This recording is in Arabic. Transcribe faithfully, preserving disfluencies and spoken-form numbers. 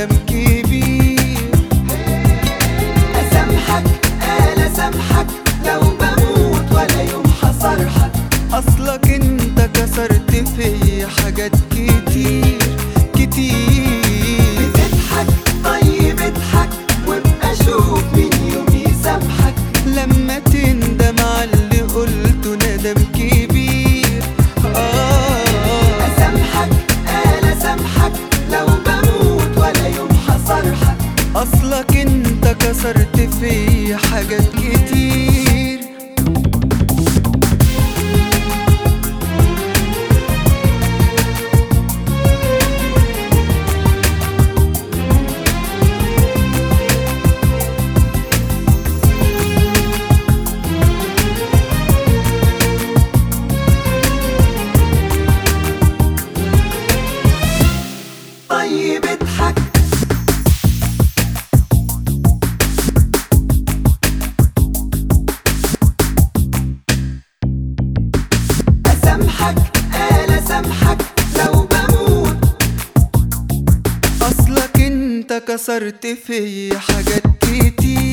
ندم كبير. أسامحك قال أسامحك لو بموت ولا يوم حصرحك. أصلك انت كسرت فيا حاجات كتير كتير. بتضحك طيب اضحك وابقى شوف مين يوم يسامحك. لما تندم على اللي قلته ندم كبير. آه أسامحك قال أسامحك لو بموت ولا يوم حصرحك. أصلك انت كسرت فيا حاجات كتير. طيب اضحك أسامحك قال أسامحك لو بموت. أصلك انت كسرت فيا حاجات كتير.